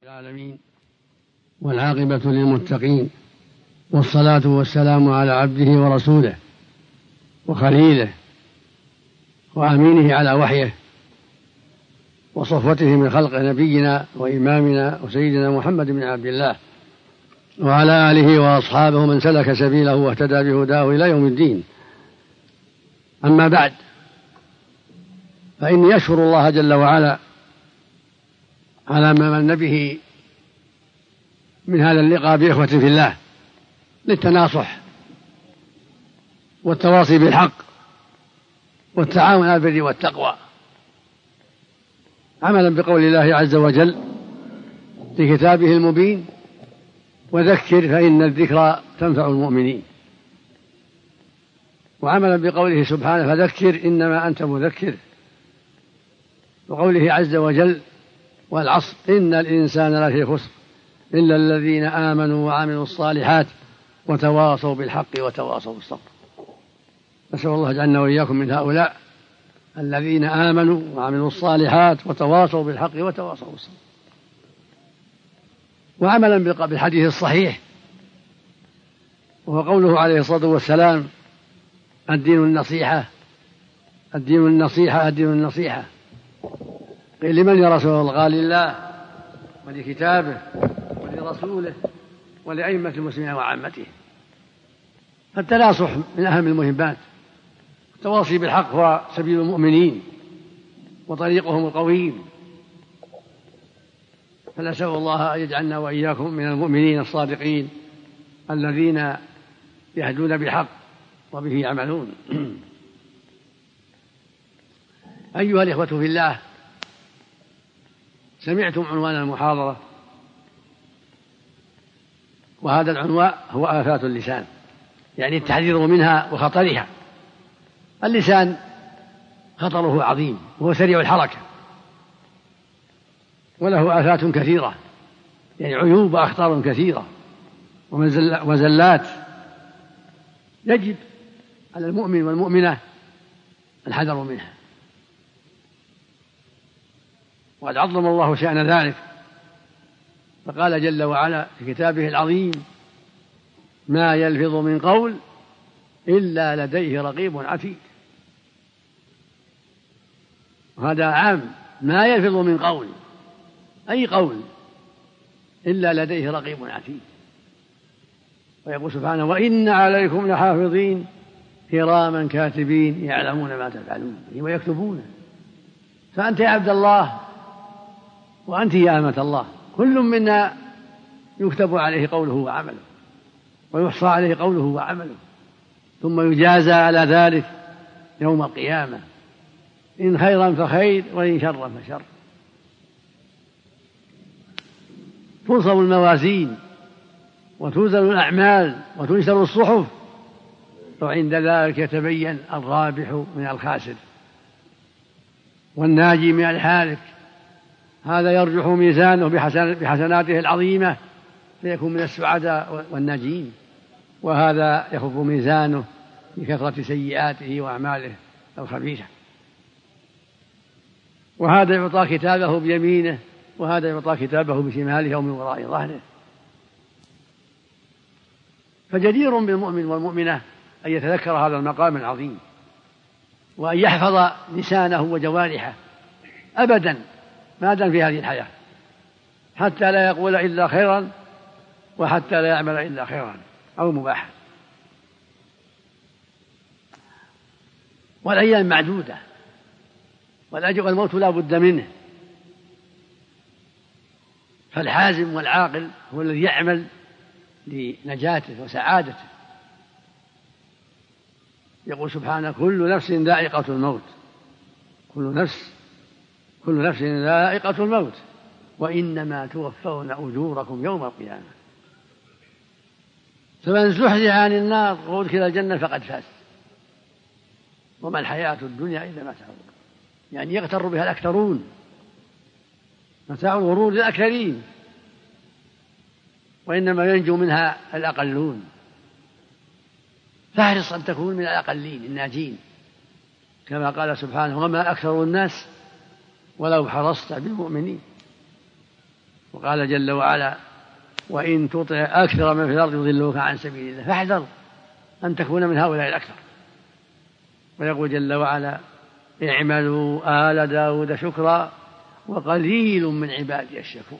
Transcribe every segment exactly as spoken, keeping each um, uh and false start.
العالمين والعاقبة للمتقين، والصلاة والسلام على عبده ورسوله وخليله وأمينه على وحيه وصفوته من خلقه، نبينا وإمامنا وسيدنا محمد بن عبد الله وعلى آله وأصحابه من سلك سبيله واهتدى بهداه إلى يوم الدين. أما بعد، فإني أشكر الله جل وعلا على ما من به من هذا اللقاء بإخوة في الله للتناصح والتواصي بالحق والتعاون على البر والتقوى، عملا بقول الله عز وجل في كتابه المبين: وذكر فإن الذكرى تنفع المؤمنين، وعملا بقوله سبحانه: فذكر إنما أنت مذكر، وقوله عز وجل: والعصر إن الإنسان لفي خسر إلا الذين آمنوا وعملوا الصالحات وتواصوا بالحق وتواصوا بالصبر. نسأل الله يجعلنا وإياكم من هؤلاء الذين آمنوا وعملوا الصالحات وتواصوا بالحق وتواصوا بالصبر. وعملا بالحديث الصحيح، وهو قوله عليه الصلاة والسلام: الدين النصيحة الدين النصيحة الدين النصيحة. قيل: لمن يا رسول الله؟ قال: لله ولكتابه ولرسوله ولأئمة المسلمين وعامته. فالتناصح من أهم المهمات، التواصي بالحق هو سبيل المؤمنين وطريقهم القويم، فنسأل الله أن يجعلنا وإياكم من المؤمنين الصادقين الذين يهدون بالحق وبه يعملون. أيها الإخوة في الله، سمعتم عنوان المحاضرة، وهذا العنوان هو آفات اللسان، يعني التحذير منها وخطرها. اللسان خطره عظيم، وهو سريع الحركة، وله آفات كثيرة، يعني عيوب وأخطار كثيرة وزلات، يجب على المؤمن والمؤمنة الحذر منها. وقد عظم الله شأن ذلك، فقال جل وعلا في كتابه العظيم: ما يلفظ من قول إلا لديه رقيب عتيد. وهذا عام، ما يلفظ من قول، أي قول، إلا لديه رقيب عتيد. ويقول سبحانه: وإن عليكم لحافظين كراما كاتبين يعلمون ما تفعلون ويكتبون. فأنت يا عبد الله، وأنت يا أمة الله، كل منا يكتب عليه قوله وعمله، ويحصى عليه قوله وعمله، ثم يجازى على ذلك يوم القيامة، إن خيرا فخير وإن شرا فشر. تنصب الموازين وتوزن الأعمال وتنشر الصحف، وعند ذلك يتبين الرابح من الخاسر والناجي من الهالك. هذا يرجح ميزانه بحسناته العظيمة فيكون من السعداء والناجين، وهذا يخف ميزانه بكثرة سيئاته وأعماله الخبيثة. وهذا يعطى كتابه بيمينه، وهذا يعطى كتابه بشماله أو من وراء ظهره. فجدير بالمؤمن والمؤمنة أن يتذكر هذا المقام العظيم، وأن يحفظ لسانه وجوارحه أبدا ما دام في هذه الحياة، حتى لا يقول إلا خيرا، وحتى لا يعمل إلا خيرا أو مباحا. والأيام معدودة، والأجل والموت لا بد منه، فالحازم والعاقل هو الذي يعمل لنجاته وسعادته. يقول سبحانه: كل نفس ذائقة الموت كل نفس كل نفس ذائقة الموت وإنما توفون أجوركم يوم القيامة. فمن زحزح عن النار وأدخل الجنة فقد فاز، وما الحياة الدنيا إلا متاع، يعني يغتر بها الأكثرون، متاع الغرور للأكثرين، وإنما ينجو منها الأقلون. فاحرص أن تكون من الأقلين الناجين، كما قال سبحانه: وما أكثر الناس ولو حرصت بالمؤمنين. وقال جل وعلا: وإن تطع أكثر من في الأرض يضلوك عن سبيل الله فاحذر أن تكون من هؤلاء الأكثر. ويقول جل وعلا: اعملوا آل داود شكرا وقليل من عبادي الشكور.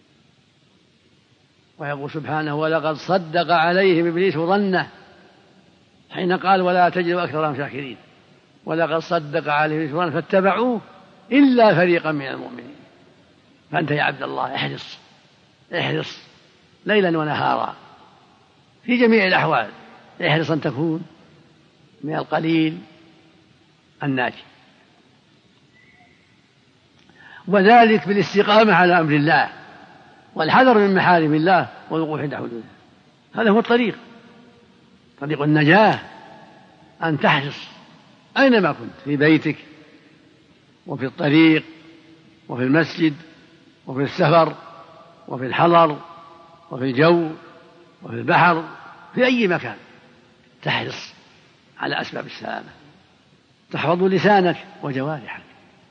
ويقول سبحانه: ولقد صدق عليهم إبليس ظنه حين قال: ولا تجد أكثرهم شاكرين. ولقد صدق عليهم إبليس ظنه فاتبعوه إلا فريقا من المؤمنين. فأنت يا عبد الله احرص احرص ليلا ونهارا في جميع الأحوال، احرص أن تكون من القليل الناجي، وذلك بالاستقامة على أمر الله والحذر من محارم الله والوقوف عند حدوده. هذا هو الطريق، طريق النجاة، أن تحرص أينما كنت، في بيتك وفي الطريق وفي المسجد وفي السفر وفي الحضر وفي الجو وفي البحر، في أي مكان تحرص على أسباب السلامة، تحفظ لسانك وجوارحك،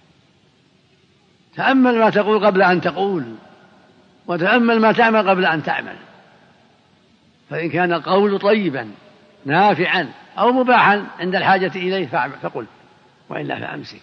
تأمل ما تقول قبل أن تقول، وتأمل ما تعمل قبل أن تعمل. فإن كان القول طيبا نافعا أو مباحا عند الحاجة إليه فقل، وإلا فأمسك.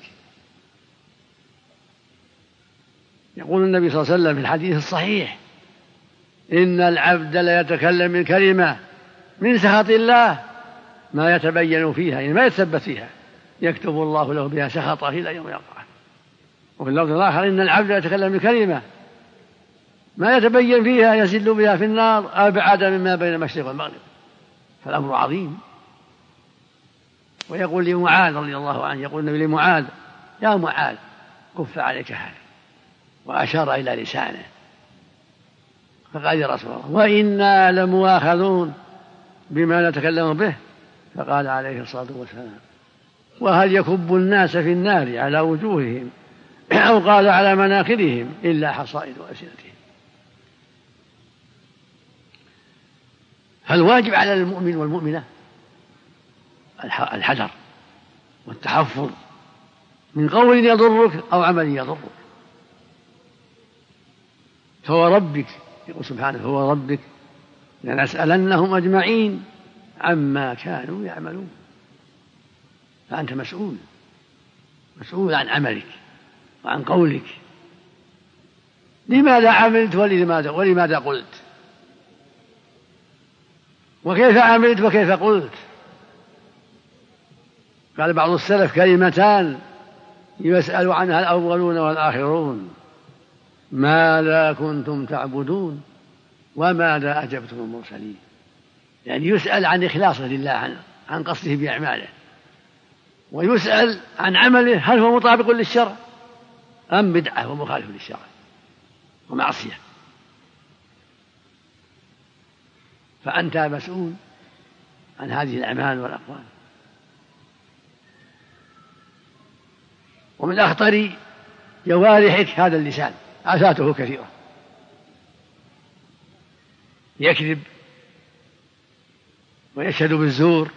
يقول النبي صلى الله عليه وسلم في الحديث الصحيح: إن العبد ليتكلم من كلمة من سخط الله ما يتبين فيها، يعني ما يتثبت فيها، يكتب الله له بها سخطه إلى يوم يلقاه. وفي اللفظ الآخر: إن العبد يتكلم من كلمة ما يتبين فيها يزل بها في النار أبعد مما بين المشرق والمغرب. فالأمر عظيم. ويقول لمعاذ رضي الله عنه، يقول النبي لمعاذ: يا معاذ كف عليك هذا، وأشار إلى لسانه. فقال: يا رسول الله وإنا لمؤاخذون بما نتكلم به. فقال عليه الصلاة والسلام: وهل يكب الناس في النار على وجوههم أو قال على مناخرهم إلا حصائد ألسنتهم. فالواجب على المؤمن والمؤمنة الحذر والتحفظ من قول يضرك أو عمل يضرك. فهو ربك، يقول سبحانه: هو ربك لنسألنهم أجمعين عما كانوا يعملون. فأنت مسؤول مسؤول عن عملك وعن قولك، لماذا عملت ولماذا, ولماذا قلت، وكيف عملت وكيف قلت. قال بعض السلف: كلمتان يسأل عنها الأولون والآخرون: ماذا كنتم تعبدون وماذا أجبتم المرسلين. يعني يسأل عن إخلاصه لله، عن, عن قصده بأعماله، ويسأل عن عمله هل هو مطابق للشرع أم بدعة ومخالف للشرع ومعصية. فأنت مسؤول عن هذه الأعمال والأقوال. ومن أخطر جوارحك هذا اللسان، آفاته كثيرة: يكذب ويشهد بالزور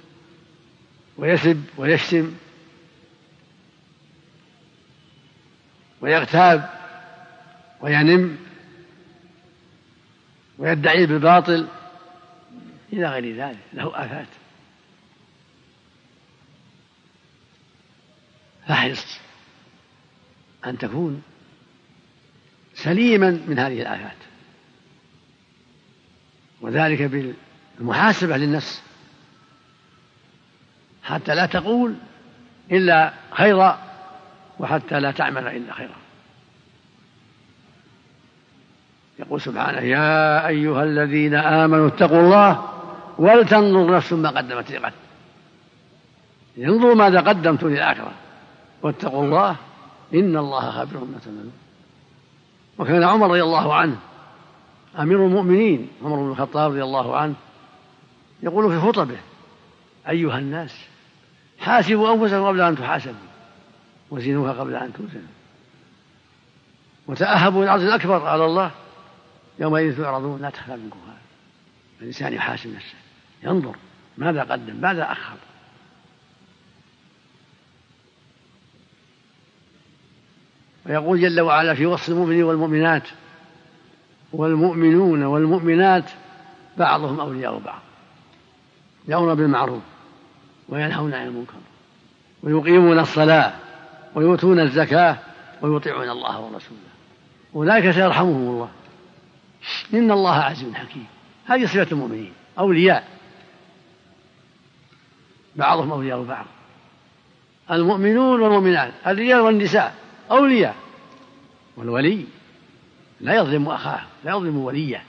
ويسب ويشتم ويغتاب وينم ويدعي بالباطل إلى غير ذلك، له آفات. فاحرص أن تكون سليما من هذه الآفات، وذلك بالمحاسبة للنفس، حتى لا تقول إلا خيرا وحتى لا تعمل إلا خيرا. يقول سبحانه: يا أيها الذين آمنوا اتقوا الله ولتنظر نفس ما قدمت لغد. انظروا ماذا قدمت للآخرة، واتقوا الله إن الله خبير بما تعملون. وكان عمر رضي الله عنه أمير المؤمنين، عمر بن الخطاب رضي الله عنه، يقول في خطبه: أيها الناس حاسبوا أنفسكم قبل أن تحاسبوا، وزنوها قبل أن توزنوا، وتأهبوا العرض الأكبر على الله يومئذ تعرضون لا تخفى منكم خافية. الإنسان يحاسب نفسه، ينظر ماذا قدم ماذا أخر. ويقول جل وعلا في وصف المؤمنين والمؤمنات: والمؤمنون والمؤمنات بعضهم أولياء بعض، يأمرون بالمعروف وينهون عن المنكر ويقيمون الصلاة ويؤتون الزكاة ويطيعون الله ورسوله، أولئك سيرحمهم الله، إن الله عزيز حكيم. هذه صفة المؤمنين، أولياء بعضهم أولياء بعض. المؤمنون والمؤمنات، الرجال والنساء أولياء، والولي لا يظلم أخاه، لا يظلم وليه،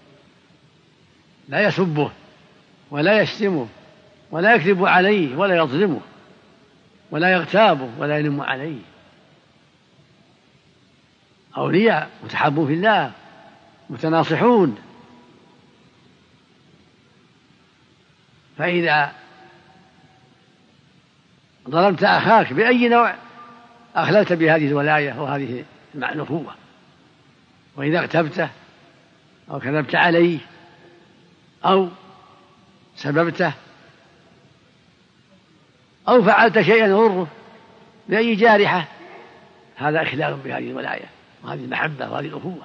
لا يسبه ولا يشتمه ولا يكذب عليه ولا يظلمه ولا يغتابه ولا ينم عليه. أولياء متحابون في الله متناصحون. فإذا ظلمت أخاك بأي نوع أخللت بهذه الولاية وهذه الأخوة. وإذا اغتبته أو كذبت عليه أو سببته أو فعلت شيئا يضره بأي جارحة، هذا إخلال بهذه الولاية وهذه المحبة وهذه الأخوة.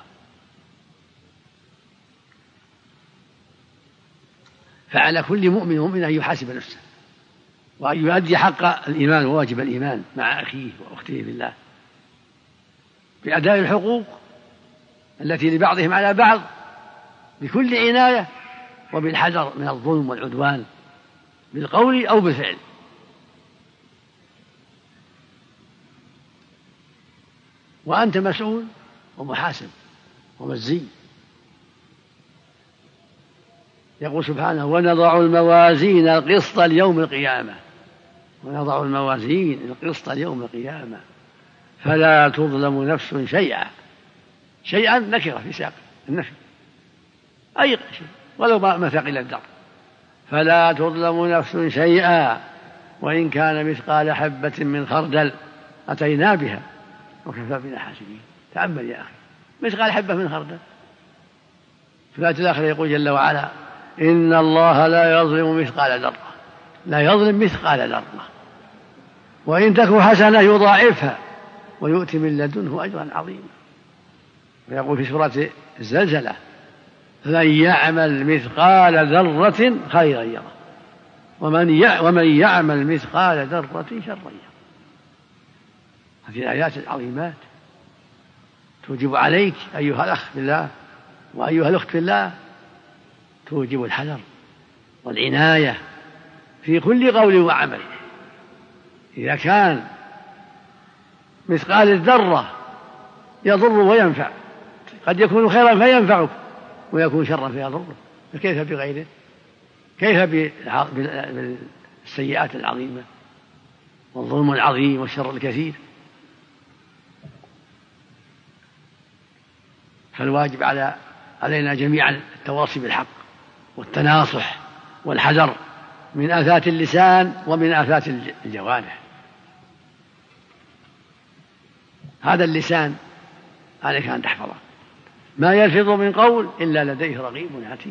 فعلى كل مؤمن ومؤمن أن يحاسب نفسه وأن يؤدي حق الإيمان وواجب الإيمان مع أخيه وأخته في الله بأداء الحقوق التي لبعضهم على بعض بكل عناية، وبالحذر من الظلم والعدوان بالقول أو بالفعل. وأنت مسؤول ومحاسب ومجزي. يقول سبحانه: ونضع الموازين القسط ليوم القيامة، ونضع الموازين القسط ليوم القيامة فلا تظلم نفس شيئا. شيئا نكرة في سياق النفي، أي شيء ولو ما ثقل الدر. فلا تظلم نفس شيئا وإن كان مثقال حبة من خردل أتينا بها وكفى بنا حاسبين. تأمل يا أخي، مثقال حبة من خردل. في الآية الآخرة يقول جل وعلا: إن الله لا يظلم مثقال ذرة، لا يظلم مثقال ذرة، وإن تك حسنة يضاعفها ويؤتي من لدنه أجرا عظيما. ويقول في سورة الزلزلة: فمن يعمل مثقال ذرة خيرا يره ومن يعمل مثقال ذرة شرا يره. هذه الآيات العظيمات توجب عليك أيها الأخ في الله وأيها الأخت في الله، توجب الحذر والعناية في كل قول وعمل. إذا كان مثقال الذرة يضر وينفع، قد يكون خيرا فينفعك ويكون شرا فيضرك، فكيف بغيره؟ كيف بالسيئات العظيمة والظلم العظيم والشر الكثير؟ فالواجب على علينا جميعا التواصي بالحق والتناصح والحذر من آفات اللسان ومن آفات الجوارح. هذا اللسان عليك أن تحفظه، ما يلفظ من قول إلا لديه رقيب عتيد.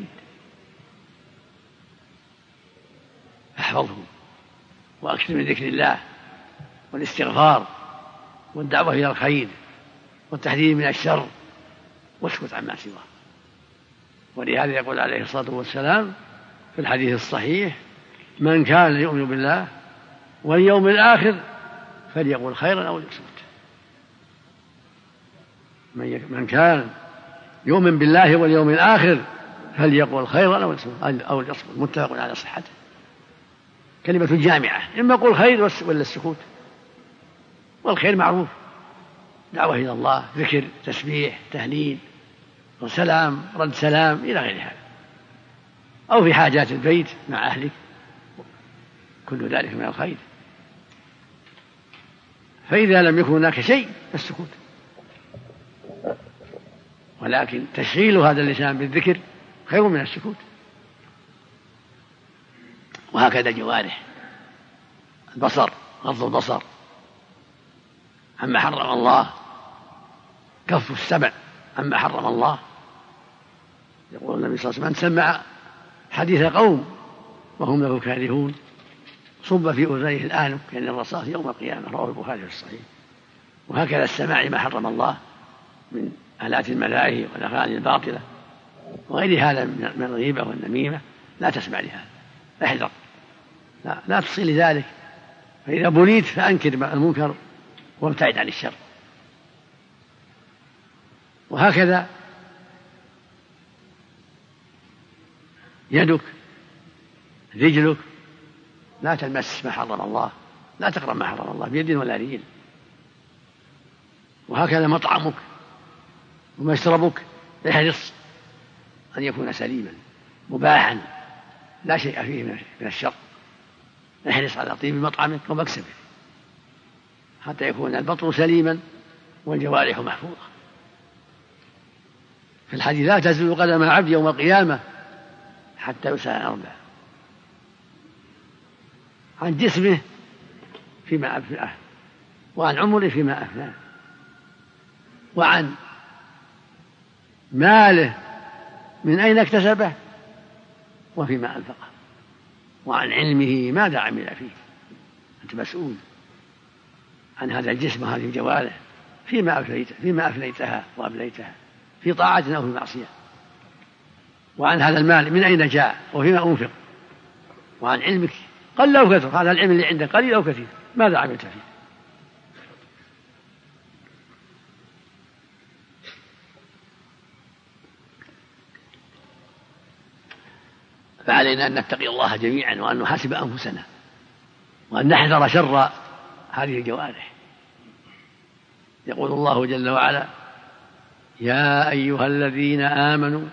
احفظه وأكثر من ذكر الله والاستغفار والدعوة إلى الخير والتحذير من الشر، واسكت عما سواه. ولهذا يقول عليه الصلاة والسلام في الحديث الصحيح: من كان يؤمن بالله واليوم الآخر فليقل خيرا أو ليصمت. من كان يؤمن بالله واليوم الآخر فليقل خيرا أو ليصمت. متفق على صحته. كلمة جامعة، إما قل خير ولا السكوت. والخير معروف: دعوة إلى الله، ذكر، تسبيح، تهليل، وسلام، رد سلام، إلى غير هذا. أو في حاجات البيت مع أهلك، كل ذلك من الخير. فإذا لم يكن هناك شيء فالسكوت. ولكن تشغيل هذا اللسان بالذكر خير من السكوت. وهكذا الجوارح: البصر، غض البصر عما حرم الله، كف السمع عما حرم الله. يقول النبي صلى الله عليه وسلم: من سمع حديث قوم وهم له كارهون صب في أذنيه الآنف كأن الرصاص يوم القيامة. رواه البخاري في الصحيح. وهكذا السماع ما حرم الله من آلات الملاهي والأغاني الباطلة وغير هذا من الغيبة والنميمة لا تسمع لهذا، احذر، لا, لا تصل لذلك. فإذا بليت فأنكر المنكر وابتعد عن الشر. وهكذا يدك رجلك لا تلمس ما حرم الله، لا تقرب ما حرم الله بيد ولا رجل. وهكذا مطعمك ومشربك احرص أن يكون سليما مباحا لا شيء فيه من الشر. احرص على طيب مطعمك ومكسبه حتى يكون البطن سليما والجوارح محفوظة. في الحديث لا تزول قدم عبد يوم القيامة حتى يسأل عن أربع: عن جسمه فيما أفناه، وعن عمره فيما أفناه، وعن ماله من أين اكتسبه وفيما أنفقه، وعن علمه ماذا عمل فيه. أنت مسؤول عن هذا الجسم وهذه الجوارح فيما أفنيت فيما أفنيتها وأبليتها في طاعة أو في معصية. وعن هذا المال من أين جاء وفيما أنفق، وعن علمك قل أو كثر، هذا العلم اللي عندك قليل أو كثير ماذا عملت فيه. فعلينا أن نتقي الله جميعا وأن نحاسب أنفسنا وأن نحذر شر هذه الجوارح. يقول الله جل وعلا: يا أيها الذين آمنوا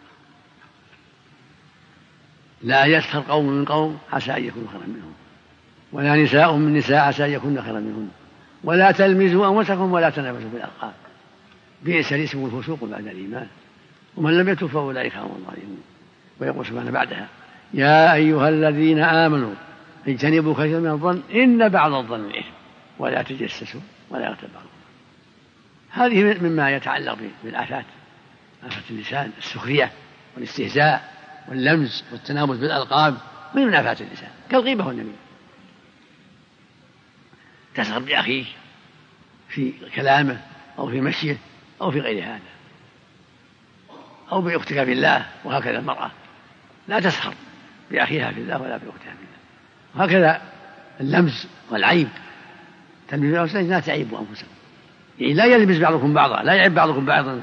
لا يسخر قوم من قوم عسى أن يكونوا خيرا منهم، ولا نساء من نساء عسى أن يكون خيرا منهن، ولا تلمزوا أنفسكم ولا تنابزوا بالألقاب بئس الاسم الفسوق بعد الإيمان ومن لم يتب فأولئك هم الظالمون. ويقول سبحانه بعدها: يا أيها الذين آمنوا اجتنبوا كثيرا من الظن إن بعض الظن إثم ولا تجسسوا ولا يغتب بعضكم. هذه مما يتعلق بالآفات، آفة اللسان، السخرية والاستهزاء واللمز والتنابز بالألقاب من آفات اللسان كالغيبة والنميمة. تسخر بأخيك في كلامه أو في مشيه أو في غير هذا، أو بأختك في الله، وهكذا المرأة لا تسخر بأخيها في الله ولا بأختها في الله. وهكذا اللمز والعيب، تلمز الأنفسهم لا تعيبوا أنفسهم، يعني لا يلمز بعضكم بعضا، لا يعيب بعضكم بعضا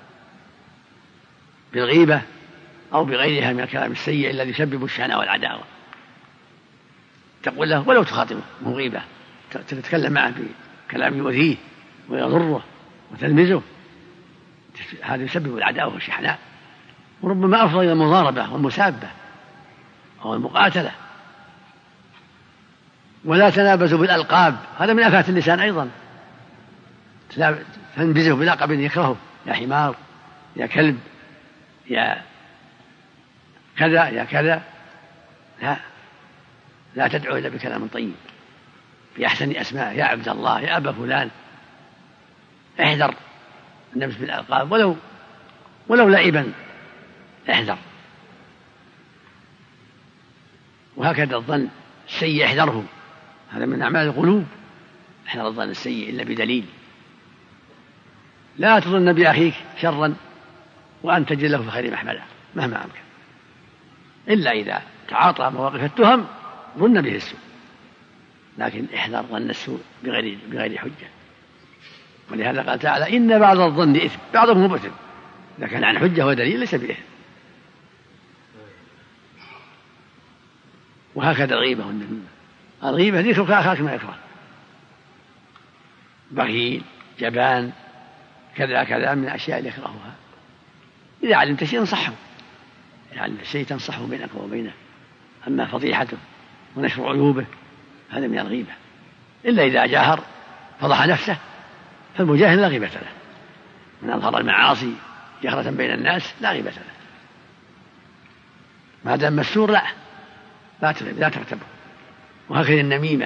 بالغيبة أو بغيرها من الكلام السيء الذي يسبب الشناء والعداوة. تقول له ولو تخاطبه من غيبة، تتكلم معه بكلام يؤذيه ويضره وتلمزه، هذا يسبب العداوة والشحناء، وربما أفضل إلى المضاربة والمسابة أو المقاتلة. ولا تنابزوا بالألقاب، هذا من آفات اللسان أيضا، تنبزه بلقب يكرهه: يا حمار، يا كلب، يا كذا يا كذا. لا لا تدعو إلا بكلام طيب بأحسن أسماء: يا عبد الله، يا أبا فلان. احذر النبس بالألقاب ولو ولو لعبا، احذر. وهكذا الظن السيء احذره، هذا من أعمال القلوب. احذر الظن السيء إلا بدليل. لا تظن بأخيك شرا وأن تجد له في خير محملا مهما أمكن، إلا إذا تعاطى مواقف التهم ظن به السوء، لكن احذر ظن السوء بغير, بغير حجة. ولهذا قال تعالى: إن بعض الظن إثم، بعضهم مبتم، إذا كان عن حجة ودليل ليس بإثم. وهكذا الغيبة والنميمة. الغيبة ذكرك أخاك ما يكره، بخيل، جبان، كذا كذا من الأشياء اللي يكرهها. إذا علمت شيء انصحه، إذا علمت شيء تنصحه بينك وبينه. أما فضيحته ونشر عيوبه هذا من الغيبة، إلا إذا جاهر فضح نفسه فالمجاهر لا غيبة له. من أظهر المعاصي جهرة بين الناس لا غيبة له، ما دام مستور لا لا لا ترتبه. وهكذا النميمة،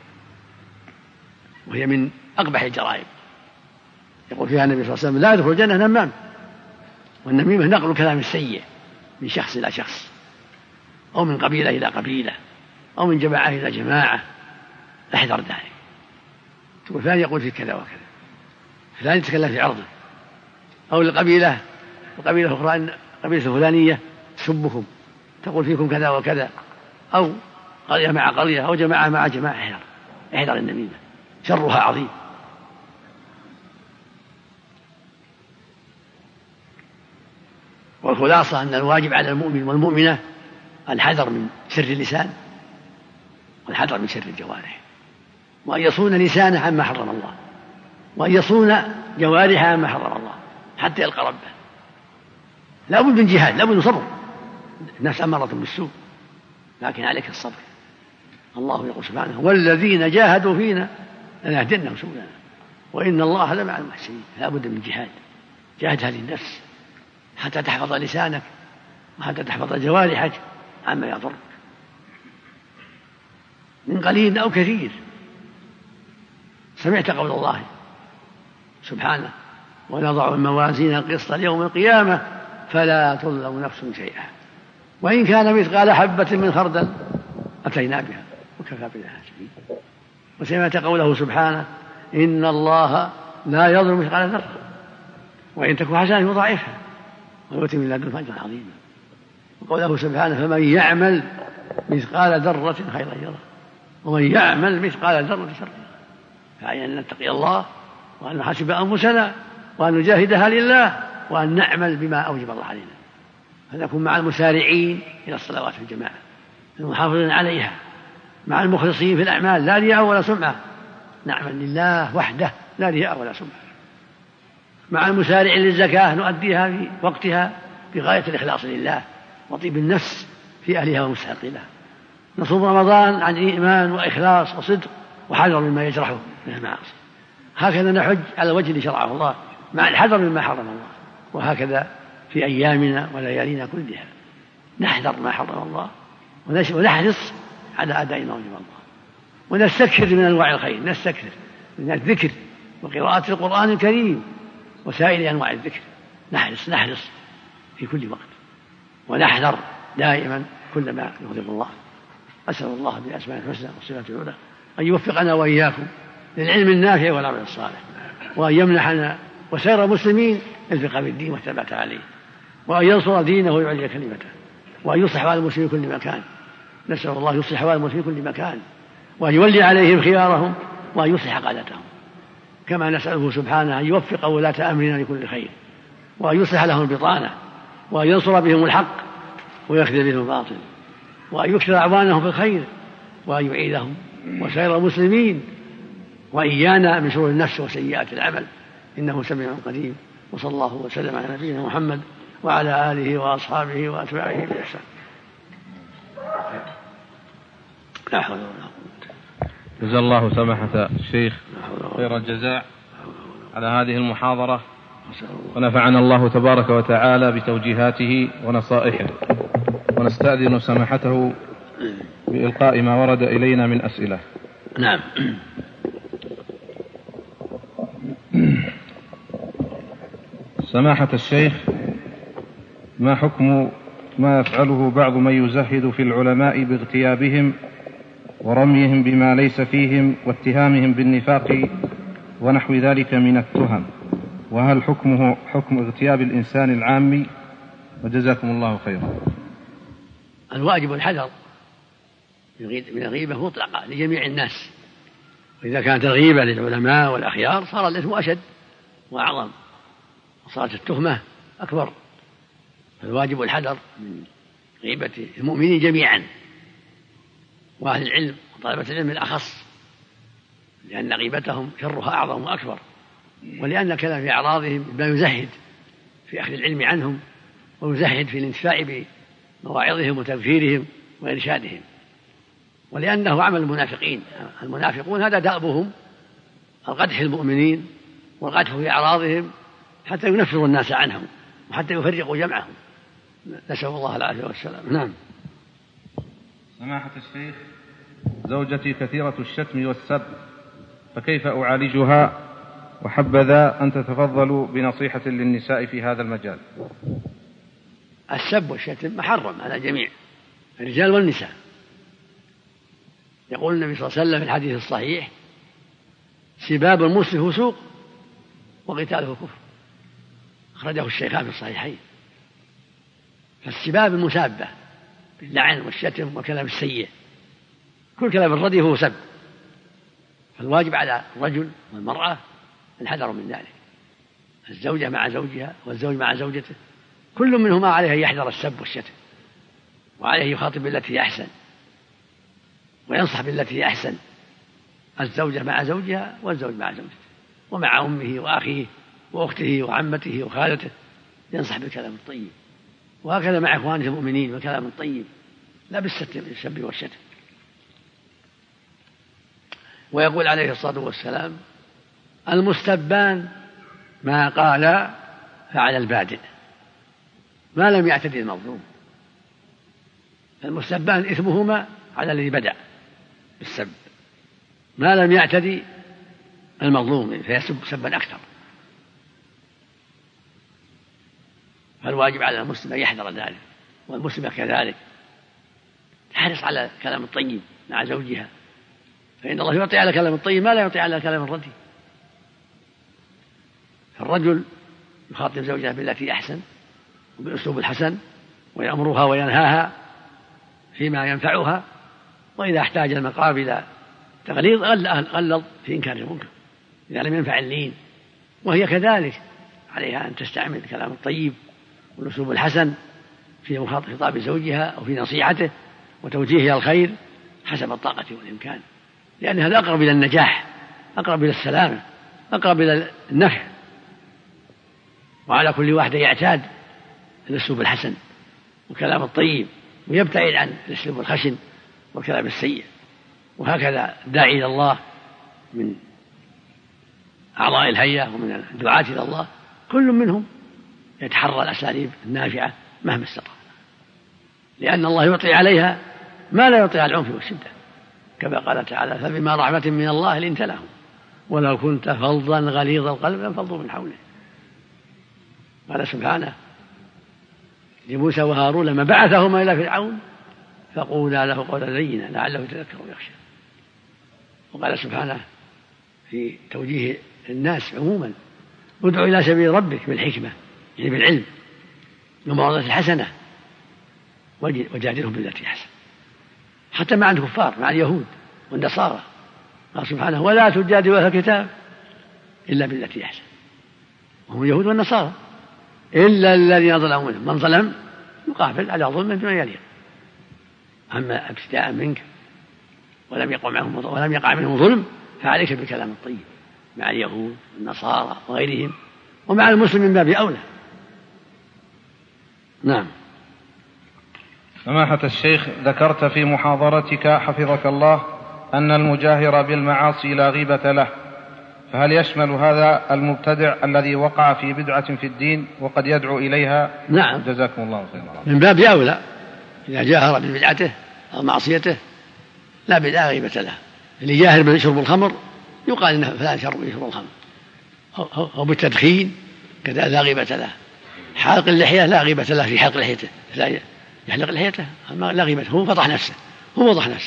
وهي من أقبح الجرائم. يقول فيها النبي صلى الله عليه وسلم: لا يدخل الجنة نمام. والنميمة نقل الكلام السيء من شخص إلى شخص، أو من قبيلة إلى قبيلة، أو من جماعة إلى جماعة. احذر ذلك. تقول فلان يقول في كذا وكذا، فلان يتكلم في عرضه، أو للقبيلة القبيلة الأخرى أن قبيلة الفلانية تسبكم تقول فيكم كذا وكذا، أو قرية مع قرية أو جماعة مع جماعة. احذر احذر النميمة شرها عظيم. والخلاصة أن الواجب على المؤمن والمؤمنة الحذر من شر اللسان والحذر من شر الجوارح، وأن يصون لسانه عما حرم الله، وأن يصون جوارحه عما حرم الله حتى يلقى ربه. لا بد من جهاد، لا بد من صبر، الناس أمارة بالسوء لكن عليك الصبر. الله يقول سبحانه والذين جاهدوا فينا لنهدينهم سبلنا وإن الله لمع المحسنين. لا بد من جهاد، جاهد هذه النفس حتى تحفظ لسانك وحتى تحفظ جوارحك عما يضرك من قليل أو كثير. سمعت قول الله سبحانه ونضع الموازين القسط ليوم القيامة فلا تظلم نفس شيئا وإن كان مثقال حبة من خردل أتينا بها وكفى بالله حسيبا. وسمعت قوله سبحانه إن الله لا يظلم مثقال ذرة وإن تك حسنة يضاعفها ويؤتي من لدنه أجرا عظيما. وقوله سبحانه فمن يعمل مثقال ذرة خيرا يره ومن يعمل مثقال ذرة شرا يره. فعلينا أن نتقي الله وأن نحاسب أنفسنا وأن نجاهدها لله وأن نعمل بما أوجب الله علينا، أن نكون مع المسارعين إلى الصلوات في الجماعة المحافظين عليها، مع المخلصين في الأعمال لا رياء ولا سمعة، نعمل لله وحده لا رياء ولا سمعة، مع المسارع للزكاة نؤديها في وقتها بغاية الإخلاص لله وطيب النفس في أهلها ومستحق لها، نصوم رمضان عن إيمان وإخلاص وصدق وحذر مما يجرحه من المعاصي. هكذا نحج على الوجه اللي شرعه الله مع الحذر مما حرم الله. وهكذا في أيامنا وليالينا كلها نحذر ما حرم الله ونحرص على أداء ما وجب الله، ونستكثر من أنواع الخير، نستكثر من الذكر وقراءة القرآن الكريم وسائر أنواع الذكر، نحرص نحرص في كل وقت ونحذر دائما كل ما يغضب الله. أسأل الله بأسماء الحسنى والصفات العلى أن يوفقنا وإياكم للعلم النافع والعمل الصالح، وأن يمنحنا وسائر المسلمين الفقه في الدين والثبات عليه، وأن ينصر دينه ويعلي كلمته، وأن يصلح أحوال المسلمين في كل مكان. نسأل الله يصلح أحوال المسلمين في كل مكان وأن يولي عليهم خيارهم وأن يصلح قادتهم، كما نسأله سبحانه أن يوفق ولاة أمرنا لكل خير وأن يصلح لهم البطانة وأن ينصر بهم الحق ويخذل بهم الباطل وأن يكثر أعوانهم في الخير وأن يعيدهم وسائر المسلمين وإيانا من شرور النفس وسيئات العمل إنه سميع قريب. وصلى الله وسلم على نبينا محمد وعلى آله وأصحابه وأتباعه بإحسان. لا حول ولا قوة. جزا الله سماحة الشيخ خير الجزاء على هذه المحاضرة، ونفعنا الله تبارك وتعالى بتوجيهاته ونصائحه، ونستأذن سماحته بإلقاء ما ورد إلينا من أسئلة. نعم. سماحة الشيخ، ما حكم ما يفعله بعض من يزهد في العلماء باغتيابهم ورميهم بما ليس فيهم واتهامهم بالنفاق ونحو ذلك من التهم، وهل حكمه حكم اغتياب الإنسان العامي؟ وجزاكم الله خيرا. الواجب الحذر من الغيبة مطلقة لجميع الناس، وإذا كانت الغيبة للعلماء والأخيار صار الإثم أشد وأعظم وصارت التهمة أكبر. فالواجب الحذر من غيبة المؤمنين جميعا وأهل العلم وطلبة العلم الأخص، لأن غيبتهم شرها أعظم وأكبر، ولأن الكلام في أعراضهم ما يزهد في أخذ العلم عنهم ويزهد في الانتفاع بمواعظهم وتذكيرهم وإرشادهم، ولأنه عمل المنافقين. المنافقون هذا دأبهم القدح المؤمنين والقدح في أعراضهم حتى ينفروا الناس عنهم وحتى يفرقوا جمعهم، نسأل الله العافية والسلام. نعم. سماحة الشيخ، زوجتي كثيرة الشتم والسب، فكيف أعالجها؟ وحبذا أن تتفضلوا بنصيحة للنساء في هذا المجال. السب والشتم محرم على جميع الرجال والنساء. يقول النبي صلى الله عليه وسلم في الحديث الصحيح: سباب المسلم فسوق وقتاله كفر. أخرجه الشيخان في الصحيحين. فالسباب المسابة باللعن والشتم والكلام السيء، كل كلام الردي هو سب، فالواجب على الرجل والمرأة الحذر من ذلك، الزوجة مع زوجها والزوج مع زوجته، كل منهما عليه أن يحذر السب والشتم، وعليه يخاطب بالتي أحسن وينصح بالتي أحسن، الزوجة مع زوجها والزوج مع زوجته ومع أمه وأخيه وأخته وعمته وخالته، ينصح بالكلام الطيب، وهكذا مع إخوانه المؤمنين بالكلام الطيب لا بالسب والشتم. ويقول عليه الصلاة والسلام: المستبان ما قال فعلى البادئ ما لم يعتدي المظلوم. المستبان إثمهما على الذي بدأ بالسب ما لم يعتدي المظلوم فيسب سبا أكثر. فالواجب على المسلم أن يحذر ذلك، والمسلمة كذلك تحرص على الكلام الطيب مع زوجها، فإن الله يعطي على كلام الطيب ما لا يعطي على كلام الردي. فالرجل يخاطب زوجها بالتي أحسن وبالأسلوب الحسن، ويأمرها وينهاها فيما ينفعها، وإذا احتاج المقابل تغليظ غلظ في إنكار المنكر إذا لم ينفع اللين، وهي كذلك عليها أن تستعمل الكلام الطيب والأسلوب الحسن في مخاطب خطاب زوجها أو في نصيحته وتوجيهها الخير حسب الطاقة والإمكان، لأن هذا أقرب إلى النجاح، أقرب إلى السلامة، أقرب إلى النفع. وعلى كل واحد يعتاد الأسلوب الحسن والكلام الطيب، ويبتعد عن الأسلوب الخشن والكلام السيء. وهكذا داعي إلى الله من أعضاء الهيئة ومن الدعاة إلى الله كل منهم يتحرى الأساليب النافعة مهما استطاع، لأن الله يعطي عليها ما لا يعطي على العنف والشدة، كما قال تعالى: فبما رحمة من الله لنت لهم ولو كنت فظا غليظ القلب لانفضوا من حوله. قال سبحانه لموسى وهارون لما بعثهما إلى فرعون فقولا له قولا لينا لعله يتذكر ويخشى. وقال سبحانه في توجيه الناس عموما: ادع إلى سبيل ربك بالحكمة، يعني بالعلم والموعظة الحسنة وجادلهم بالتي أحسن. حتى مع الكفار مع اليهود والنصارى قال سبحانه: ولا تجادلوا أهل الكتاب إلا بالتي أحسن، وهم اليهود والنصارى، إلا الذين ظلموا منهم، من ظلم يقابل على ظلم بما يليق. أما ابتداء منك ولم يقع معهم ولم يقع منهم ظلم فعليك بالكلام الطيب مع اليهود والنصارى وغيرهم، ومع المسلم من باب أولى. نعم. سماحة الشيخ، ذكرت في محاضرتك حفظك الله أن المجاهر بالمعاصي لا غيبة له، فهل يشمل هذا المبتدع الذي وقع في بدعة في الدين وقد يدعو إليها؟ نعم، جزاكم الله خيرا. من باب أولى إذا جاهر ببدعته أو معصيته لا بدعة غيبة له. اللي جاهر بشرب الخمر يقال إنه فلان شرب يشرب الخمر، أو بالتدخين كذا لا غيبة له. حلق اللحية لا غيبة له في حلق لحيته، لا يحلق لحيته لا غيبة، هو فضح نفسه، هو وضح نفسه.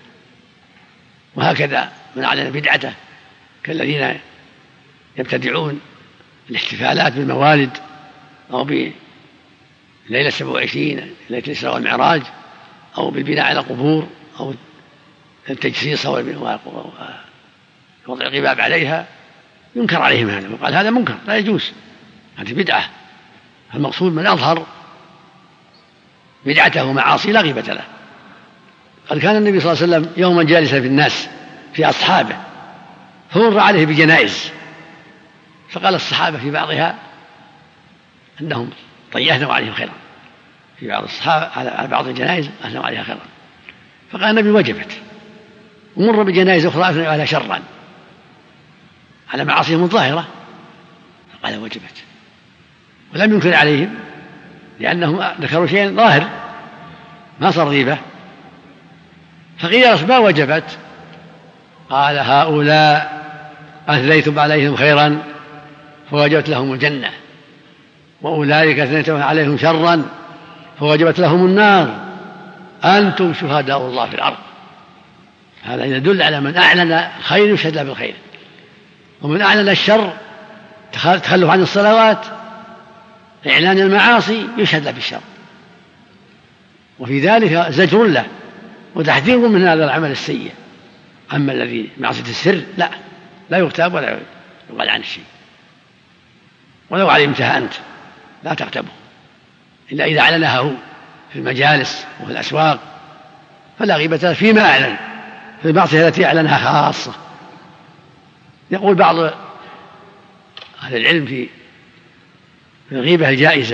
وهكذا من أعلن بدعته كالذين يبتدعون الاحتفالات بالموالد أو بليلة سبع وعشرين ليلة الإسراء والمعراج، أو بالبناء على قبور، أو التجسيس ووضع القباب عليها، ينكر عليهم هذا وقال هذا منكر لا يجوز، هذه بدعة. المقصود من أظهر بدعته ومعاصي لا غيبة له. قد كان النبي صلى الله عليه وسلم يوما جالسا في الناس في أصحابه فمر عليه بجنائز، فقال الصحابة في بعضها أنهم طيّحنوا عليهم خيرا، في بعض الصحابة على بعض الجنائز أثنوا عليها خيرا، فقال النبي وجبت. ومر بجنائز أخرى أثنوا عليها شرا على معاصيهم الظاهرة، فقال وجبت، ولم ينكر عليهم لأنهم ذكروا شيئا ظاهر ما صار غيبة. فقيل ما وجبت؟ قال هؤلاء أثنيتم عليهم خيرا فوجبت لهم الجنة، وأولئك أثنيتم عليهم شرا فوجبت لهم النار، أنتم شهداء الله في الأرض. هذا يدل على من أعلن الخير يشهد له بالخير، ومن أعلن الشر تخلف عن الصلوات إعلان المعاصي يشهد له بالشر، وفي ذلك زجر له وتحذير من هذا العمل السيء. أما الذي معصية السر لا لا يغتاب ولا يقال عن الشيء، ولو علمتها أنت لا تغتبه إلا إذا أعلنها هو في المجالس وفي الأسواق، فلا غيبة فيما أعلن. في المعصية التي أعلنها خاصة يقول بعض أهل العلم في الغيبة الجائزة،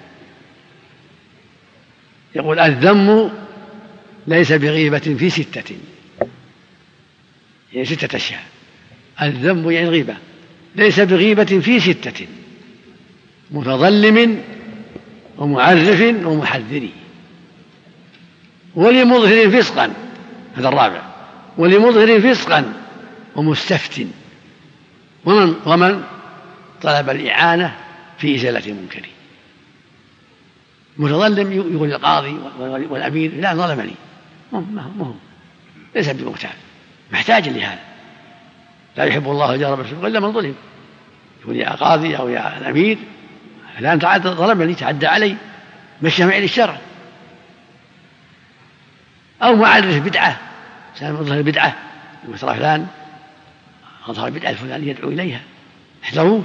يقول الذم ليس بغيبة في ستة، يعني ستة أشياء. الذم يعني الغيبة ليس بغيبة في ستة: متظلم ومعرف ومحذر ولمظهر فسقا، هذا الرابع، ولمظهر فسقا ومستفت ومن, ومن طلب الإعانة في إزالة منكر. متظلم يقول القاضي والأمير لا ظلمني، مهم ليس بمغتاب، محتاج لهذا، لا يحب الله الجهر بالسوء إلا من ظلم. يقول يا قاضي أو يا الأمير فلان تعدى ظلمني، تعدى علي، مشى معي للشرع. أو معرف بدعة، مظهر بدعة، مثل فلان أظهر بدعة الفلانية يدعو إليها احذروه.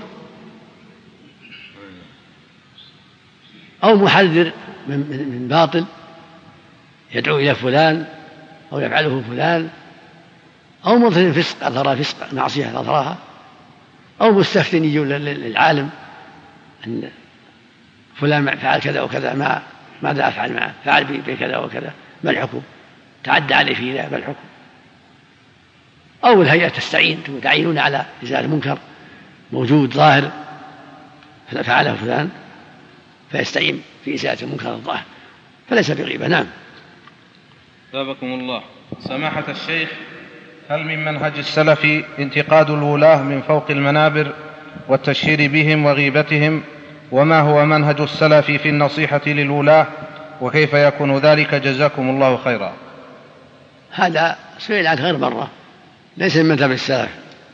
أو محذر من باطل يدعو إلى فلان أو يفعله فلان. أو مظهر فسق أظهر فسق معصية أظهرها. أو مستفتن يجي للعالم أن فلان فعل كذا وكذا، ما ماذا أفعل معه، فعل بكذا وكذا، ما الحكم، تعدى عليه فيه، ما الحكم. أو الهيئة تستعين تعينون على إزالة منكر موجود ظاهر فعله فلان فيستعين في إزالة المنكر الظاهر، فليس بغيبة. نعم. ثابكم الله. سماحة الشيخ، هل من منهج السلف انتقاد الولاة من فوق المنابر والتشهير بهم وغيبتهم؟ وما هو منهج السلف في النصيحة للولاة، وكيف يكون ذلك؟ جزاكم الله خيرا. هذا سئل عنه غير مرة، ليس من مذهب السلف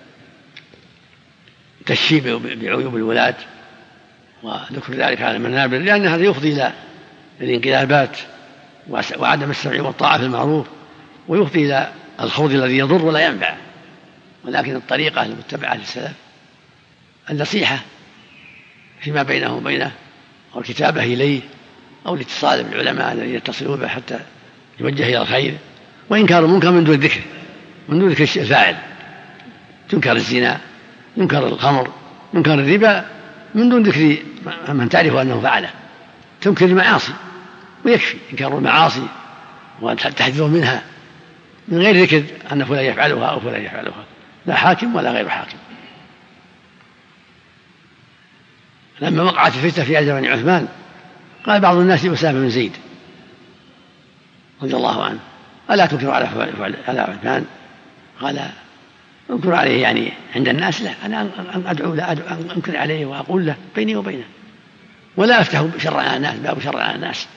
تشهير بعيوب الولاة وذكر ذلك على المنابر، لأن هذا يفضي إلى الانقلابات وعدم السمع والطاعة في المعروف، ويفضي إلى الخوض الذي يضر ولا ينفع. ولكن الطريقة المتبعة للسلف النصيحة فيما بينه وبينه، أو الكتابة إليه، أو الاتصال بالعلماء الذين يتصلون به حتى يوجه إلى الخير، وإنكار المنكر من دون ذكر من دون ذكر الفاعل. تنكر الزنا، ينكر الخمر، ينكر الربا من دون ذكر من تعرف أنه فعله. تنكر المعاصي ويكفي إنكار المعاصي والتحذير منها من غير ذكر أن فلان يفعلها أو فلان يفعلها، لا حاكم ولا غير حاكم. لما وقعت الفتنة في زمن عثمان قال بعض الناس لأسامة بن زيد رضي الله عنه: ألا تنكر على على عثمان؟ قال: أنكر عليه يعني عند الناس؟ لا، أنا أدعو لا أدعو أنكر عليه وأقول له بيني وبينه، ولا أفتح شر على الناس، باب شر على الناس.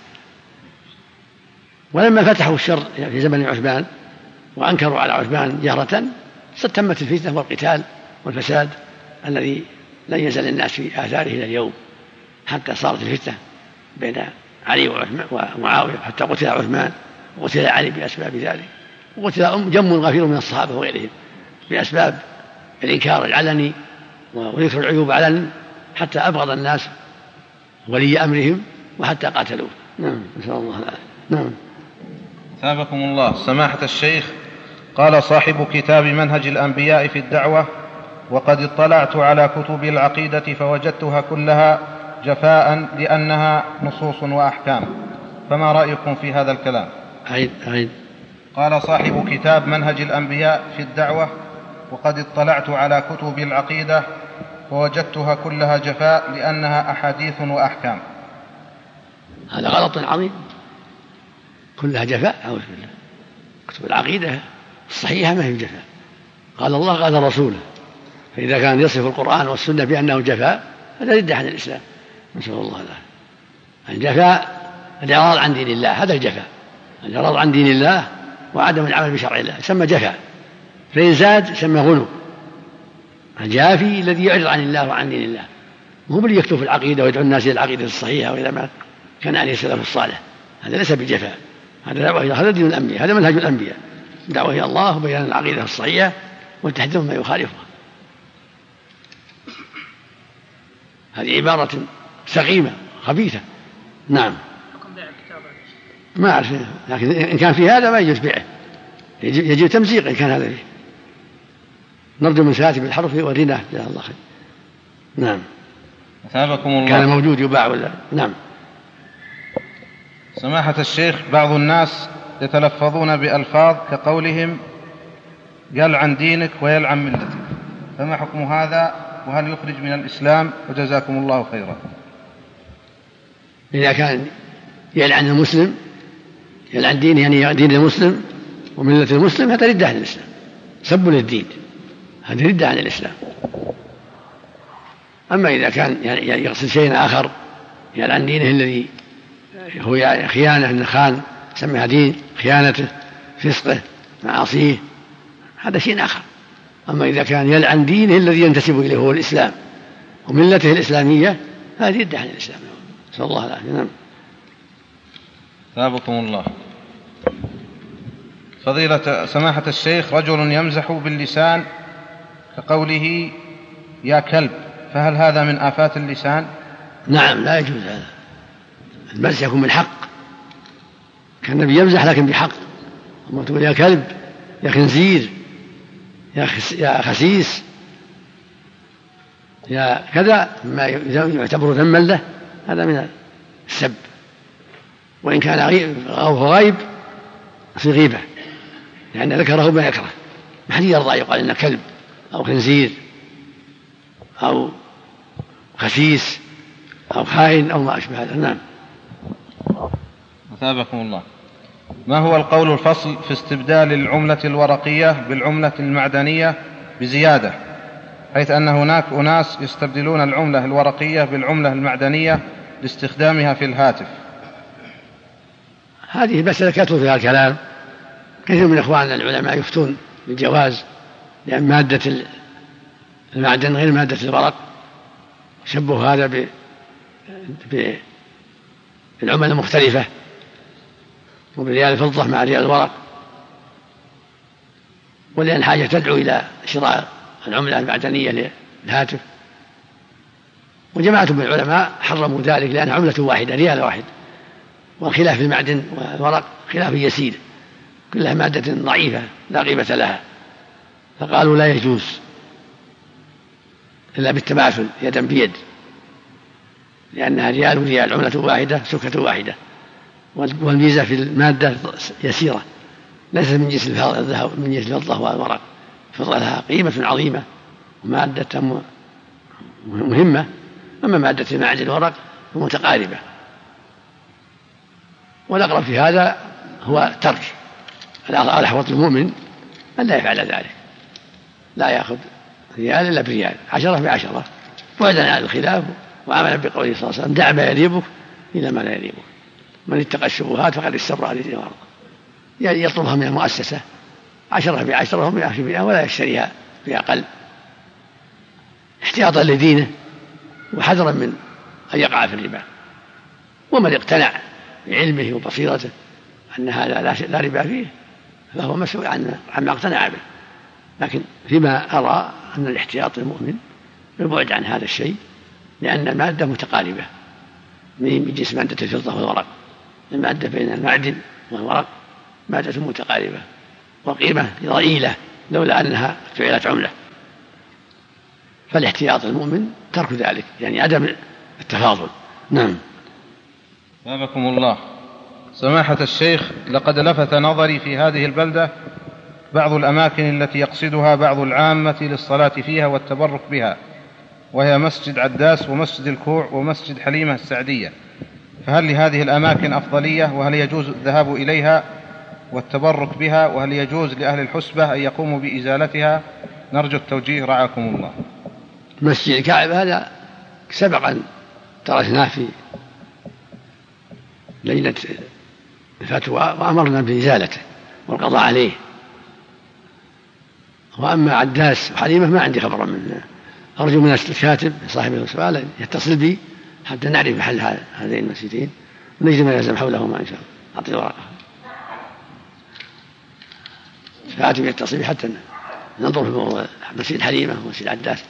ولما فتحوا الشر في زمن عثمان وأنكروا على عثمان جهرة تمت الفتنة والقتال والفساد الذي لن يزل الناس في آثاره إلى اليوم، حتى صارت الفتنة بين علي ومعاوية، حتى قتل عثمان وقتل علي بأسباب ذلك، وقتل جم غفير من الصحابة وغيرهم بأسباب الإنكار العلني وذكر العيوب علنا، حتى أبغض الناس ولي أمرهم وحتى قاتلوه. نعم، نسأل الله العافية. نعم. ثابكم الله. سماحة الشيخ، قال صاحب كتاب منهج الأنبياء في الدعوة: وقد اطلعت على كتب العقيدة فوجدتها كلها جفاء لأنها نصوص وأحكام، فما رأيكم في هذا الكلام؟ عيد عيد. قال صاحب كتاب منهج الأنبياء في الدعوة: وقد اطلعت على كتب العقيدة فوجدتها كلها جفاء لأنها أحاديث وأحكام. هذا غلط عظيم، كلها جفاء. أعوذ بالله. كتب العقيدة الصحيحة ما هي جفاء، قال الله قال رسوله، فإذا كان يصف القرآن والسنة بأنه جفاء هذا رد عن الإسلام، نسأل الله العافية. الجفاء الإعراض عن دين الله، هذا الجفاء، الإعراض عن دين الله وعدم العمل بشرع الله يسمى جفاء، فإن زاد يسمى غلو. الجافي الذي يعرض عن الله وعن دين الله، هم اللي يكتب في العقيدة ويدعو الناس إلى العقيدة الصحيحة وإلى ما كان عليه السلف الصالح. هذا ليس بالجفاء، هذا دعوة، هذا دين الأنبياء، هذا منهج الأنبياء، دعوة إلى الله وبيان العقيدة الصحيحة والتحذير ما يخالفها. هذه عبارة سقيمة خبيثة. نعم. ما أعرف، لكن إن كان في هذا ما يجوز بيعه، يجب تمزيق إن كان هذا فيه. نرجو من ساتب الحرف وريناه جزاه الله خير. نعم. أثابكم الله. كان موجود يباع ولا؟ نعم. سماحة الشيخ، بعض الناس يتلفظون بألفاظ كقولهم قال عن دينك ويلعن ملتك، فما حكم هذا وهل يخرج من الإسلام؟ وجزاكم الله خيرا. إذا كان يلعن المسلم، يلعن دينه يعني دين المسلم وملة المسلم، هذا ردة عن الإسلام، سب للدين، هذا ردة عن الإسلام. أما إذا كان يعني يقصد شيء آخر يلعن دينه الذي هو خيانة، إن خان سميها دين، خيانته، فسقه، معاصيه، هذا شيء آخر. أما إذا كان يلعن دينه الذي ينتسب إليه هو الإسلام وملته الإسلامية، هذه ردة عن الإسلام. نسأل الله العافية. نعم. ثابكم الله. فضيلة سماحة الشيخ، رجل يمزح باللسان كقوله يا كلب، فهل هذا من آفات اللسان؟ نعم، لا يجوز هذا. المزح يكون من حق، كان النبي يمزح لكن بحق. أما تقول يا كلب، يا خنزير، يا خسيس، يا كذا، ما يعتبر ذما له، هذا من السب. وإن كان غيب في غيبة، لأن ذكره ما يكره، ما حد يرضى يقال إنه كلب أو خنزير أو خسيس أو خائن أو ما أشبه هذا. نعم. أثابكم الله. ما هو القول الفصل في استبدال العملة الورقية بالعملة المعدنية بزيادة، حيث أن هناك أناس يستبدلون العملة الورقية بالعملة المعدنية لاستخدامها في الهاتف؟ هذه مسألة كثر فيها الكلام، كثير من إخواننا العلماء يفتون بالجواز، لأن مادة المعدن غير مادة الورق، شبه هذا بالعملة المختلفة وبريال الفضة مع ريال الورق، ولأن حاجة تدعو إلى شراء العملة المعدنية للهاتف. وجماعة من العلماء حرموا ذلك لأن عملة واحدة، ريال واحد، وخلاف المعدن والورق خلاف يسير، كلها مادة ضعيفة لا قيمة لها، فقالوا لا يجوز إلا بالتماثل يدا بيد، لأنها ريال وريال، عملة واحدة سكة واحدة، والميزة في المادة يسيرة، ليست من جنس الذهب، من جنس الفضة والورق. الفضة لها قيمة عظيمة ومادة مهمة، أما مادة المعدن الورق متقاربة. والأقرب في هذا هو ترك، الأحوط المؤمن أن لا يفعل ذلك، لا يأخذ ريال إلا بريال، عشرة بعشرة، وإذا عن الخلاف وعملا بقوله صلى الله عليه وسلم دع ما يريبك إلى ما لا يريبك، من اتقى الشبهات فقد استبرأ لدينه وعرضه. يعني يطلبها من المؤسسة عشرة بعشرة ومئة بمئة ولا يشتريها بأقل، احتياطا لدينه وحذرا من أن يقع في الربا. ومن اقتنع بعلمه وبصيرته أن هذا لا ربا فيه فهو مسؤول عما اقتنع به، لكن فيما أرى أن الاحتياط المؤمن يبعد عن هذا الشيء، لأن المادة متقاربة من جنس مادة الفضة والورق، المادة بين المعدن والورق مادة متقاربة وقيمة ضئيلة لولا أنها فعلت عملة. فالاحتياط المؤمن ترك ذلك، يعني عدم التفاضل. نعم. بابكم الله. سماحة الشيخ، لقد لفت نظري في هذه البلدة بعض الأماكن التي يقصدها بعض العامة للصلاة فيها والتبرك بها، وهي مسجد عداس ومسجد الكوع ومسجد حليمة السعدية، فهل لهذه الأماكن أفضلية؟ وهل يجوز الذهاب إليها والتبرك بها؟ وهل يجوز لأهل الحسبة أن يقوموا بإزالتها؟ نرجو التوجيه رعاكم الله. مسجد الكعبة هذا سبقا تركناه في ليلة الفتوى وأمرنا بإزالته والقضاء عليه. وأما عداس وحليمة ما عندي خبر من أرجو من الكاتب صاحب السؤال يتصل بي حتى نعرف محل هذين المسجدين ونجد ما يلزم حولهما إن شاء الله. أعطي ورقة الكاتب يتصل بي حتى ننظر في موضوع مسجد حليمة ومسجد عداس.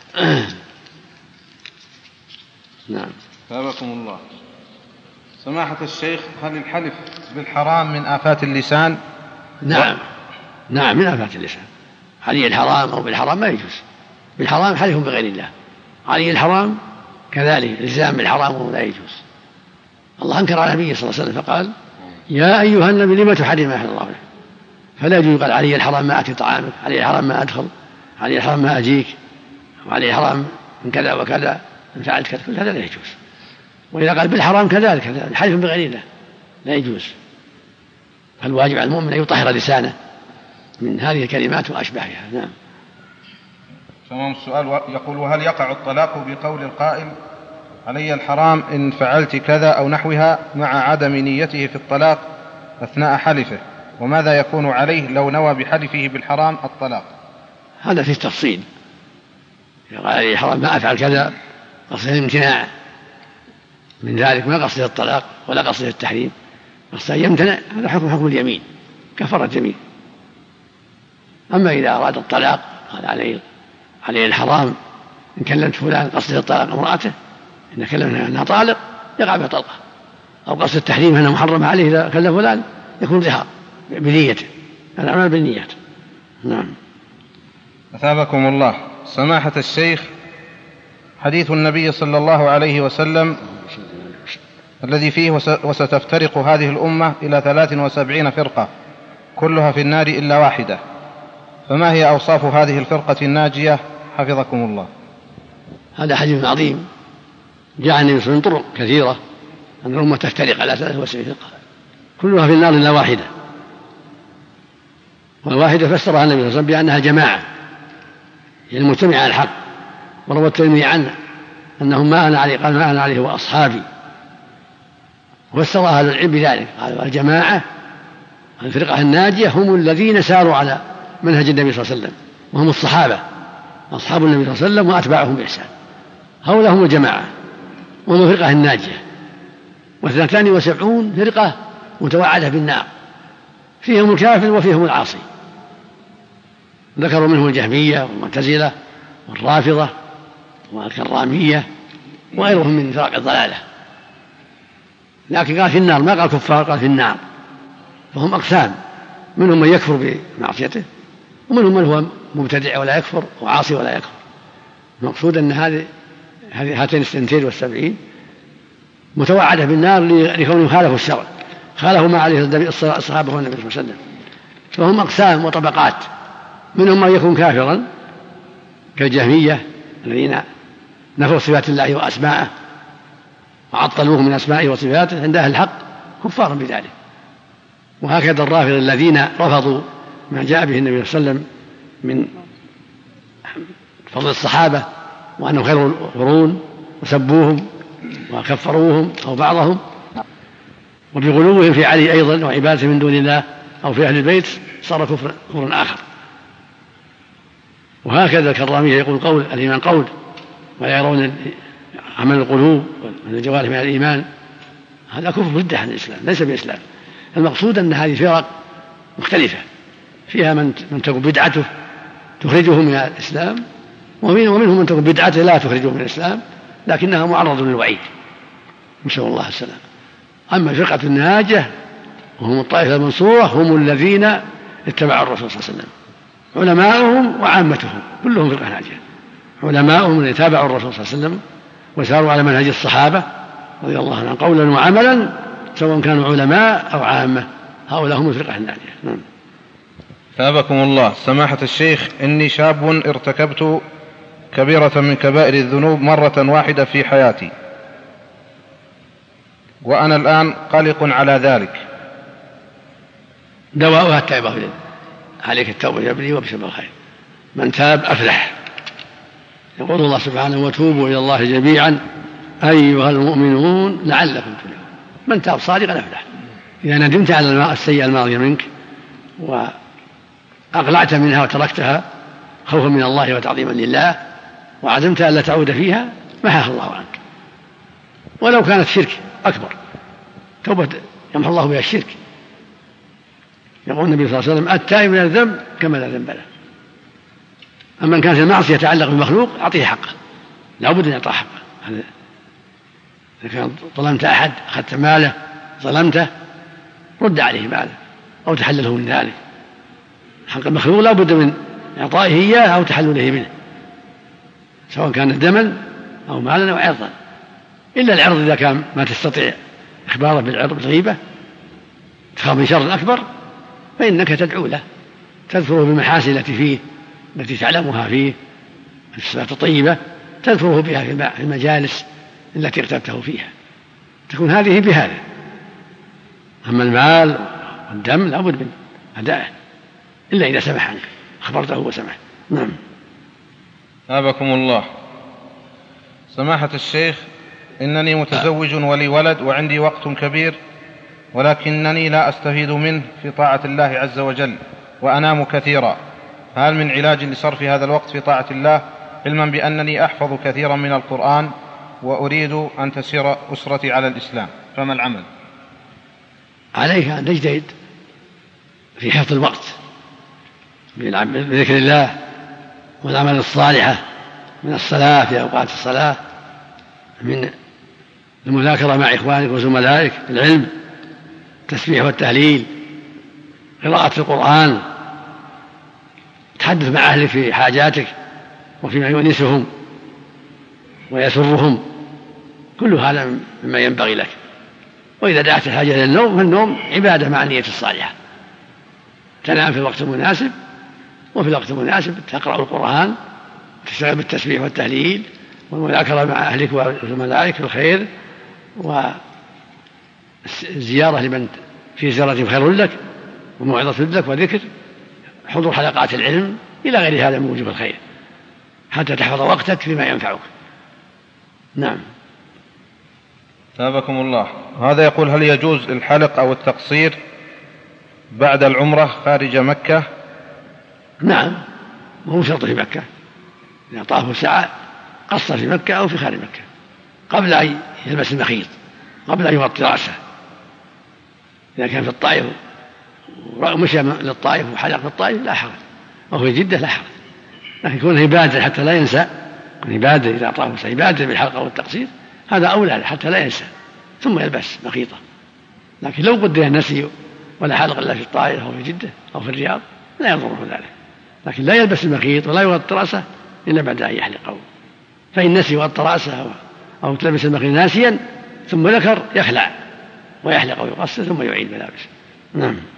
نعم. ثابكم الله. سماحة الشيخ، هل الحلف بالحرام من آفات اللسان؟ نعم. و... نعم من آفات اللسان. علي الحرام أو بالحرام ما يجوز. بالحرام حلف بغير الله، علي الحرام كذلك الزام بالحرام ولا يجوز. الله أنكر على النبي صلى الله عليه وسلم فقال يا أيها النبي لم تحرم ما أحل الله لك، فلا يجوز قال علي الحرام ما أتي طعامك، علي الحرام ما أدخل، علي الحرام ما أجيك، وعلي الحرام من كذا وكذا إن فعلت كذا، كل هذا لا يجوز. وإذا قال بالحرام كذلك الحلف بغير الله لا يجوز. فالواجب على المؤمن أن يطهر لسانه من هذه الكلمات وأشباهها. نعم. تمام. السؤال يقول وهل يقع الطلاق بقول القائل علي الحرام إن فعلت كذا أو نحوها مع عدم نيته في الطلاق أثناء حلفه، وماذا يكون عليه لو نوى بحلفه بالحرام الطلاق؟ هذا في التفصيل. قال علي الحرام ما أفعل كذا قصده الامتناع من ذلك، ما قصده الطلاق ولا قصده التحريم، قصده يمتنع، هذا حكم حكم اليمين كفارة يمين. أما إذا أراد الطلاق قال عليه عليه الحرام إن كلمت فلان قصده الطلاق امرأته، إن كلمنا أنها طالق يقع بها طلقة، أو قصد التحريم أنها محرمة عليه إذا كلم فلان يكون ظهار بنيته، الأعمال بالنيات. نعم. أثابكم الله. سماحة الشيخ، حديث النبي صلى الله عليه وسلم الذي فيه وستفترق هذه الأمة إلى ثلاث وسبعين فرقة كلها في النار إلا واحدة، فما هي أوصاف هذه الفرقة الناجية حفظكم الله؟ هذا حديث عظيم جاء عن النبي صلى الله عليه وسلم طرق كثيرة أن الأمة تفترق على ثلاث وسبعين فرقة كلها في النار إلا واحدة، والواحدة فسرها النبي صلى الله عليه وسلم بأنها جماعة هي المجتمعة على الحق. وروى الترمذي عنه أنهم ما أنا عليه قال ما أنا عليه وأصحابي، وفسر أهل العلم بذلك قالوا الجماعة الفرقة الناجية هم الذين ساروا على منهج النبي صلى الله عليه وسلم، وهم الصحابة أصحاب النبي صلى الله عليه وسلم وأتباعهم بإحسان، هؤلاء هم الجماعة وهم الفرقة الناجية. واثنتان وسبعون فرقة متوعدة بالنار فيهم الكافر وفيهم العاصي، ذكروا منهم الجهمية والمعتزلة والرافضة والكرامية وغيرهم من فرق الضلالة، لكن قال في النار ما قال كفار، قال في النار. فهم أقسام، منهم من يكفر بمعصيته ومنهم من هو مبتدع ولا يكفر وعاصي ولا يكفر. المقصود أن هذه هاتين السنتين والسبعين متوعدة بالنار لكونهم خالفوا الشرع، خالفوا ما عليه الصحابة والنبي صلى الله عليه وسلم. فهم أقسام وطبقات، منهم من يكون كافرا كالجهمية الذين نفوا صفات الله وأسماءه وعطلوه من أسمائه وصفاته عند أهل الحق كفار بذلك. وهكذا الرافضة الذين رفضوا ما جاء به النبي صلى الله عليه وسلم من فضل الصحابة وأنهم خير القرون وسبوهم وكفروهم أو بعضهم، وبغلوهم في علي أيضا وعبادة من دون الله أو في أهل البيت صار كفر كفر آخر. وهكذا الكرامية يقول قول الإيمان قول ولا يرون عمل القلوب من الجوارح من الإيمان، هذا كفر ردة عن الإسلام ليس بإسلام. المقصود أن هذه فرق مختلفة فيها من تكون بدعته تخرجه من الإسلام، ومنهم من تكون بدعته لا تخرجه من الإسلام لكنها معرض للوعيد نسأل الله السلام. أما الفرقة الناجية وهم الطائفة المنصورة هم الذين اتبعوا الرسول صلى الله عليه وسلم، علماؤهم وعامتهم كلهم فرقة ناجية. علماؤهم الذين تابعوا الرسول صلى الله عليه وسلم وساروا على منهج الصحابة رضي الله عنهم قولا وعملا سواء كانوا علماء أو عامة، هؤلاء هم الفرقة الناجية. نعم. ثابكم الله. سماحة الشيخ، إني شاب ارتكبت كبيرة من كبائر الذنوب مرة واحدة في حياتي، وأنا الآن قلق على ذلك. دواؤها التوبة، عليك التوبة يا ابني وبسبب الخير، من تاب أفلح. يقول الله سبحانه وتوبوا إلى الله جميعا أيها المؤمنون لعلكم تفلحون. من تاب صادقا أفلح. إذا ندمت على السيئة الماضية منك وأقلعت منها وتركتها خوفا من الله وتعظيما لله وعزمت ألا تعود فيها محاها الله عنك، ولو كانت شرك أكبر توبة يمحو الله بها الشرك. يقول النبي صلى الله عليه وسلم التائب من الذنب كما لا ذنب له. أما إن كانت المعصية يتعلق بالمخلوق أعطيه حقه، لا بد أن يعطى حقه. إذا كان ظلمت أحد أخذت ماله ظلمته رد عليه ماله أو تحلله من ذلك. حق المخلوق لا بد من إعطائه إياه أو تحلله منه، سواء كان دما أو مالا أو عرضا، إلا العرض إذا كان ما تستطيع إخباره بالعرض بالغيبة تخاف من شر أكبر فإنك تدعو له، تذكره بالمحاسن التي فيه التي تعلمها فيه الصفات الطيبة، تذكره بها في المجالس التي اغتبته فيها، تكون هذه بهذا. أما المال والدم لا بد من أدائه إلا إذا سمح عنك أخبرته وسمح. نعم. أباكم الله. سماحة الشيخ، إنني متزوج ولي ولد وعندي وقت كبير ولكنني لا أستفيد منه في طاعة الله عز وجل وأنام كثيرا، هل من علاج لصرف هذا الوقت في طاعة الله، علما بأنني أحفظ كثيرا من القرآن وأريد أن تسير أسرتي على الإسلام، فما العمل؟ عليك أن تجتهد في حفظ الوقت بذكر الله والعمل الصالحة من الصلاة في أوقات الصلاة، من المذاكرة مع إخوانك وزملائك في العلم، التسبيح والتهليل، قراءة القرآن، تحدث مع أهلك في حاجاتك وفيما يؤنسهم ويسرهم، كل هذا مما ينبغي لك. وإذا دعت الحاجة إلى النوم فالنوم عبادة مع النية الصالحة، تنام في الوقت المناسب، وفي الوقت المناسب تقرأ القرآن وتشتغل بالتسبيح والتهليل والمذاكرة مع أهلك وزملائك في الخير، والزيارة لمن في زيارة خير لك وموعظة لك وذكر، حضور حلقات العلم إلى غير هذا من وجوه الخير حتى تحفظ وقتك فيما ينفعك. نعم. ثابكم الله. هذا يقول: هل يجوز الحلق أو التقصير بعد العمرة خارج مكة؟ نعم، وهو شرط في مكة، إذا طاف ساعة قصر في مكة أو في خارج مكة قبل أن يلبس المخيط، قبل أن يغطي رأسه. إذا كان في الطائف ومشى للطائف وحلق في الطائف لا حرج، أو في جدة لا حرج، لكن يكون عبادة حتى لا ينسى، عبادة إذا طاف عبادة بالحلق أو التقصير هذا أولى حتى لا ينسى ثم يلبس مخيطة. لكن لو قدر النسي ولا حلق إلا في الطائف أو في جدة أو في الرياض لا يضره ذلك، لكن لا يلبس المخيط ولا يغطي رأسه إلا بعد أن يحلقه. فإن نسي وغطى رأسه أو تلبس المخيط ناسيا ثم ذكر يخلع ويحلق ويقصر ثم يعيد ملابسه. نعم.